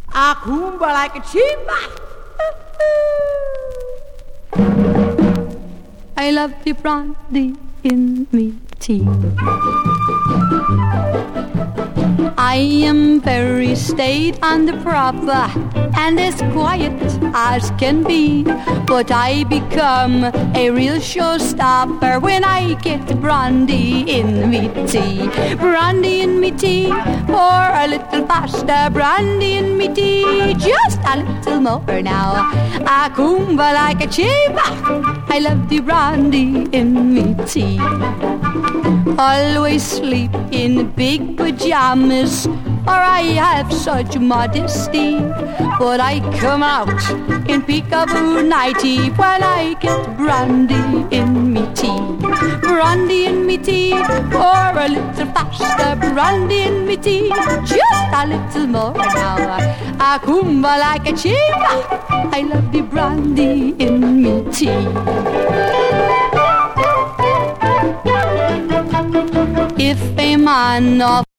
I coomba like a chimba. I love the brandy in me tea. I am very staid and proper and as quiet as can be, but I become a real showstopper when I get brandy in me tea. Brandy in me tea, pour a little faster. Brandy in me tea, just a little more now. I coomba like a chiba. I love the brandy in me tea. Always sleep in big pajamas, for I have such modesty. But I come out in peekaboo nightie when I get brandy in me tea. Brandy in me tea, pour a little faster. Brandy in me tea, just a little more now. I coomba like a chiba. I love the brandy in me tea. If a man of